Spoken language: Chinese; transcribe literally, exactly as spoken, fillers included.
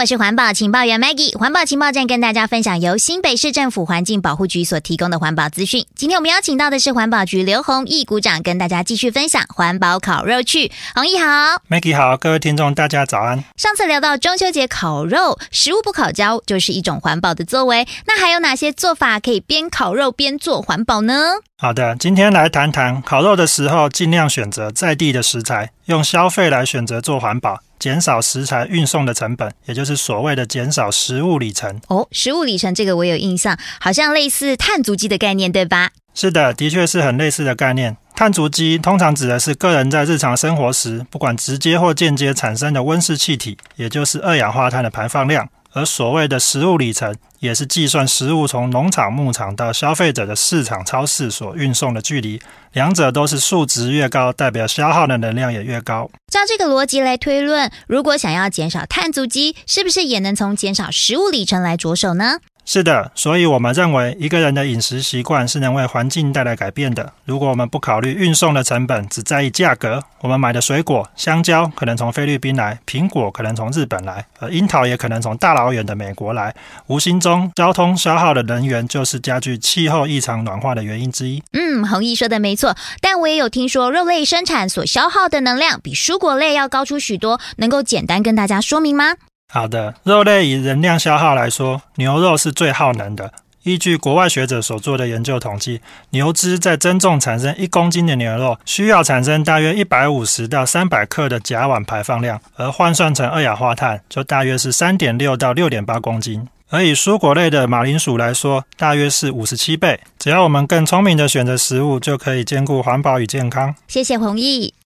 我是环保情报员 Maggie， 环保情报站跟大家分享由新北市政府环境保护局所提供的环保资讯。今天我们邀请到的是环保局刘弘毅股长，跟大家继续分享环保烤肉趣。弘毅好。 Maggie 好，各位听众大家早安。 上次聊到中秋节烤肉，食物不烤焦就是一种环保的作为，那还有哪些做法可以边烤肉边做环保呢？ 好的，今天来谈谈烤肉的时候尽量选择在地的食材，用消费来选择做环保，减少食材运送的成本，也就是所谓的减少食物里程。 哦，食物里程这个我有印象，好像类似碳足迹的概念对吧？ 是的，的确是很类似的概念。碳足迹通常指的是个人在日常生活时不管直接或间接产生的温室气体，也就是二氧化碳的排放量。而所谓的食物里程也是计算食物从农场牧场到消费者的市场超市所运送的距离，两者都是数值越高，代表消耗的能量也越高。 照这个逻辑来推论，如果想要减少碳足迹，是不是也能从减少食物里程来着手呢？ 是的，所以我们认为一个人的饮食习惯是能为环境带来改变的。如果我们不考虑运送的成本，只在意价格，我们买的水果，香蕉可能从菲律宾来，苹果可能从日本来，而樱桃也可能从大老远的美国来，无形中交通消耗的能源就是加剧气候异常暖化的原因之一。 嗯，弘毅说的没错，但我也有听说肉类生产所消耗的能量比蔬果类要高出许多，能够简单跟大家说明吗？ 好的，肉类以能量消耗来说，牛肉是最耗能的。依据国外学者所做的研究统计，牛只在增重产生一公斤的牛肉，需要产生大约一百五十到三百克的甲烷排放量，而换算成二氧化碳就大约是 三点六到六点八公斤。而以蔬果类的马铃薯来说，大约是五十七倍。只要我们更聪明的选择食物，就可以兼顾环保与健康。 谢谢弘毅。